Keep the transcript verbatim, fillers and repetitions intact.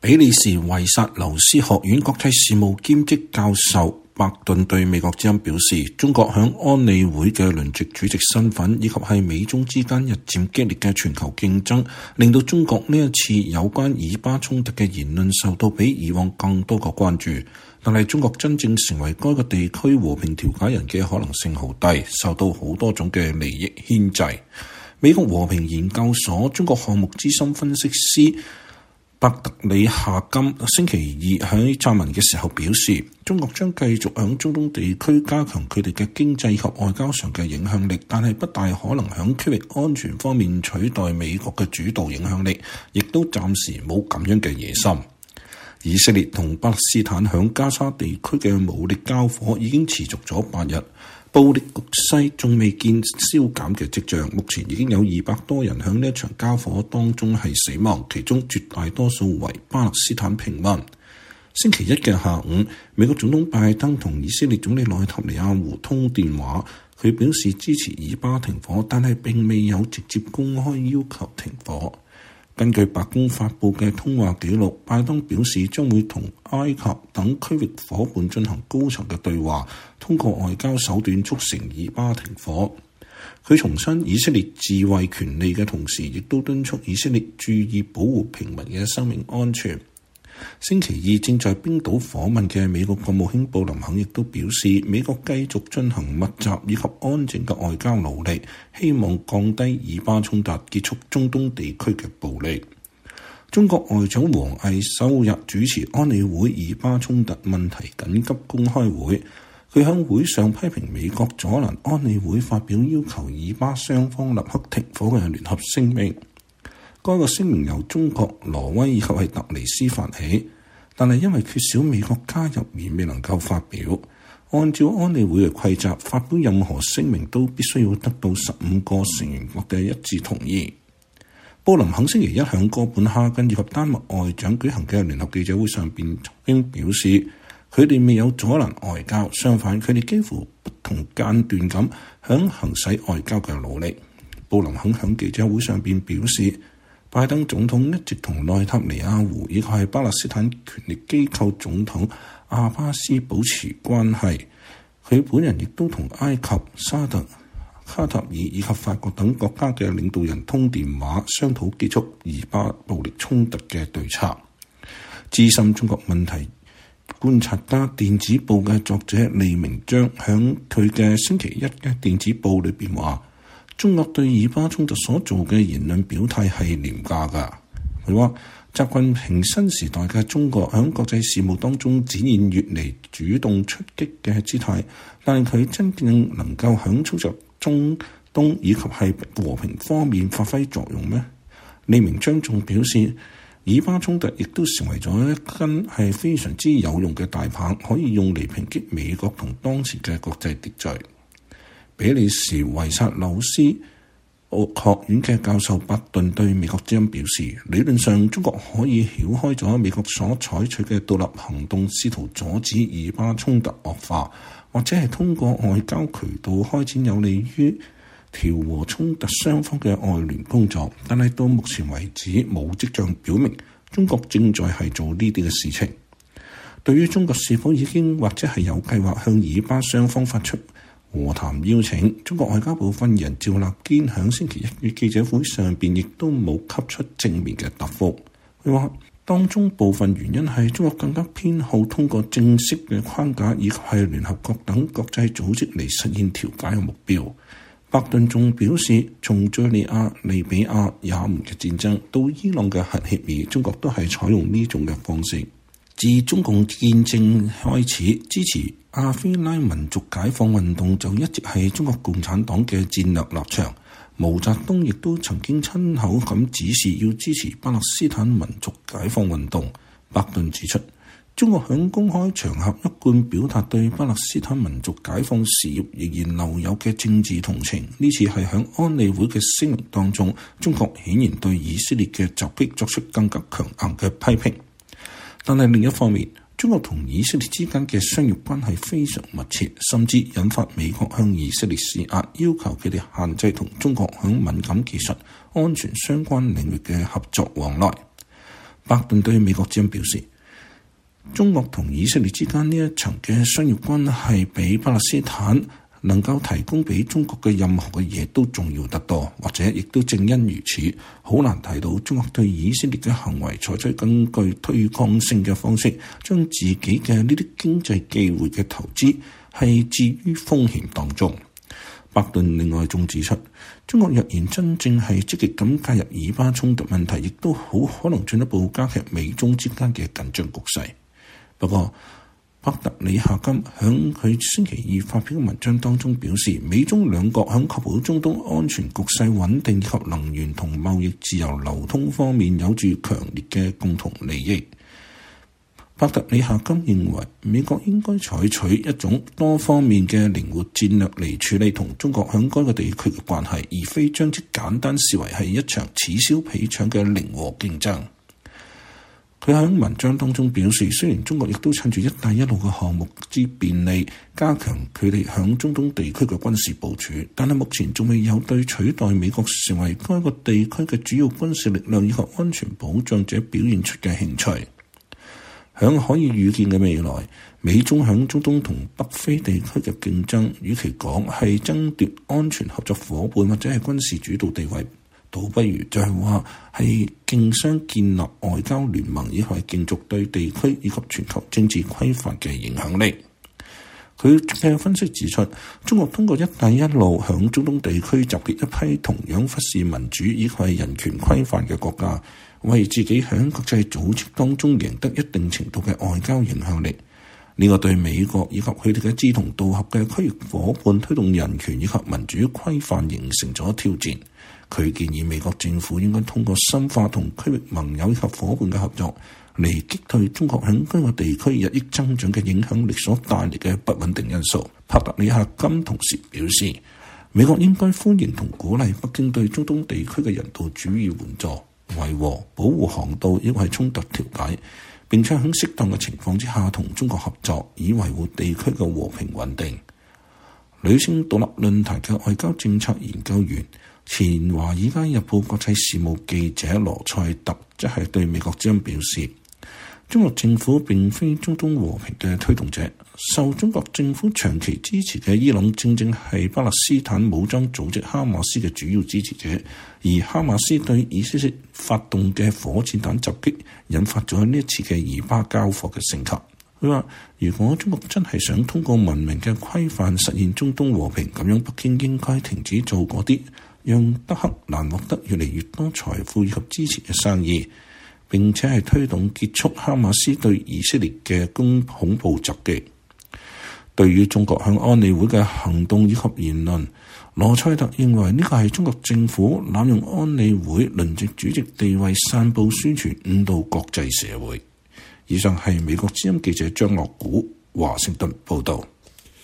比利時維薩留斯學院國際事務兼職教授伯頓對美國之音表示，中國響安理會嘅輪值主席身份，以及係美中之間日漸激烈嘅全球競爭，令到中國呢一次有關以巴衝突嘅言論受到比以往更多嘅關注。但係中國真正成為該個地區和平調解人嘅可能性好低，受到好多種嘅利益牽制。美國和平研究所中國項目資深分析師伯特里夏金星期二喺撰文嘅時候表示，中國將繼續喺中東地區加強佢哋嘅經濟及外交上嘅影響力，但係不大可能喺區域安全方面取代美國嘅主導影響力，亦都暫時冇咁樣嘅野心。以色列同巴勒斯坦喺加沙地區嘅武力交火已經持續咗八日，暴力局勢仲未見消減嘅跡象。目前已經有二百多人喺呢一場交火當中係死亡，其中絕大多數為巴勒斯坦平民。星期一嘅下午，美國總統拜登同以色列總理內塔尼亞胡通電話，佢表示支持以巴停火，但係並未有直接公開要求停火。根據白宮發布嘅通話記錄，拜登表示將會同埃及等區域夥伴進行高層嘅對話，通過外交手段促成以巴停火。佢重申以色列自衛權利嘅同時，亦都敦促以色列注意保護平民嘅生命安全。星期二正在冰島訪問嘅美國國務卿布林肯亦都表示，美國繼續進行密集以及安靜嘅外交努力，希望降低以巴衝突，結束中東地區嘅暴力。中國外長王毅周日主持安理會以巴衝突問題緊急公開會，佢喺會上批評美國阻攔安理會發表要求以巴雙方立刻停火嘅聯合聲明。該個聲明由中國、挪威以及係突尼斯發起，但係因為缺少美國加入而未能夠發表。按照安理會嘅規則，發表任何聲明都必須要得到十五個成員國嘅一致同意。布林肯星期一喺哥本哈根以及丹麥外長舉行嘅聯合記者會上邊曾經表示，佢哋未有阻攔外交，相反佢哋幾乎不同間斷咁響行使外交嘅努力。布林肯喺記者會上邊表示，拜登總統一直同內塔尼亞胡以及係巴勒斯坦權力機構總統阿巴斯保持關係，佢本人亦都同埃及、沙特、卡塔爾以及法國等國家嘅領導人通電話，商討結束以巴暴力衝突嘅對策。資深中國問題觀察家電子報嘅作者李明章喺佢嘅星期一嘅電子報裏邊話，中國對以巴衝突所做嘅言論表態係廉價㗎。佢話習近平新時代嘅中國喺國際事務當中展現越嚟主動出擊嘅姿態，但係佢真正能夠喺操作中東以及係和平方面發揮作用咩？李明章仲表示，以巴衝突亦都成為咗一根係非常之有用嘅大棒，可以用嚟抨擊美國同當時嘅國際秩序。比利時維薩紐斯學院嘅教授伯頓對美國之音表示，理論上中國可以繞開咗美國所採取嘅獨立行動，試圖阻止以巴衝突惡化，或者係通過外交渠道開展有利於調和衝突雙方嘅外聯工作。但係到目前為止，冇跡象表明中國正在係做呢啲嘅事情。對於中國是否已經或者係有計劃向以巴雙方發出和談邀請，中國外交部發言人趙立堅喺星期一嘅記者會上邊亦都冇給出正面嘅答覆。佢話當中部分原因係中國更加偏好通過正式嘅框架以及係聯合國等國際組織嚟實現調解嘅目標。伯頓仲表示，從敘利亞、利比亞、也門嘅戰爭到伊朗嘅核協議，中國都係採用呢種嘅方式。自中共建政開始，支持阿非拉民族解放運動就一直係中國共產黨嘅戰略立場。毛澤東亦都曾經親口咁指示要支持巴勒斯坦民族解放運動。伯頓指出，中國響公開場合一貫表達對巴勒斯坦民族解放事業仍然留有嘅政治同情。呢次係響安理會嘅聲明當中，中國顯然對以色列嘅襲擊作出更加強硬嘅批評。但係另一方面，中國同以色列之間嘅商業關係非常密切，甚至引發美國向以色列施壓，要求佢哋限制同中國響敏感技術、安全相關領域嘅合作往來。 拜登對美國之音表示，中國同以色列之間呢一層嘅商業關係比巴勒斯坦能夠提供俾中國嘅任何嘅嘢都重要得多，或者亦都正因如此，好難睇到中國對以色列嘅行為採取更具對抗性嘅方式，將自己嘅呢啲經濟機會嘅投資係置於風險當中。拜登另外仲指出，中國若然真正係積極咁介入以巴衝突問題，亦都好可能進一步加劇美中之間嘅緊張局勢。不過，帕特里夏金響佢星期二發表嘅文章當中表示，美中兩國響確保中東安全局勢穩定以及能源同貿易自由流通方面有住強烈嘅共同利益。帕特里夏金認為，美國應該採取一種多方面嘅靈活戰略嚟處理同中國響該個地區嘅關係，而非將之簡單視為係一場此消彼長嘅零和競爭。佢喺文章當中表示，雖然中國亦都趁住一帶一路嘅項目之便利，加強佢哋響中東地區嘅軍事部署，但係目前仲未有對取代美國成為該個地區嘅主要軍事力量以及安全保障者表現出嘅興趣。響可以預見嘅未來，美中響中東同北非地區嘅競爭，與其講係爭奪安全合作夥伴或者係軍事主導地位，倒不如就係話係競相建立外交聯盟，以及係競逐對地區以及全球政治規範嘅影響力。佢嘅分析指出，中國通過一帶一路響中東地區集結一批同樣忽視民主以及係人權規範嘅國家，為自己響國際組織當中贏得一定程度嘅外交影響力。呢、這個對美國以及佢哋嘅志同道合嘅區域夥伴推動人權以及民主規範形成咗挑戰。佢建議美國政府應該通過深化同區域盟友以及夥伴嘅合作，嚟擊退中國響該個地區日益增長嘅影響力所帶嚟嘅不穩定因素。帕特里夏金同時表示，美國應該歡迎同鼓勵北京對中東地區嘅人道主義援助、維和、保護航道亦係衝突調解，並且喺適當嘅情況之下同中國合作，以維護地區嘅和平穩定。女性獨立論壇嘅外交政策研究員、前華爾街日報國際事務記者羅塞特即係對美國之音表示，中國政府並非中東和平嘅推動者，受中國政府長期支持嘅伊朗正正係巴勒斯坦武裝組織哈馬斯嘅主要支持者，而哈馬斯對以色列發動嘅火箭彈襲擊，引發咗呢一次嘅以巴交火嘅升級。佢話，如果中國真係想通過文明嘅規範實現中東和平，咁樣北京應該停止做嗰啲讓德黑蘭獲得越嚟越多財富以及支持嘅生意，並且係推動結束哈馬斯對以色列嘅攻恐怖襲擊。對於中國向安理會嘅行動以及言論，羅塞特認為呢個係中國政府濫用安理會輪值主席地位散佈宣傳，誤導國際社會。以上係美國之音記者張樂古華盛頓報道。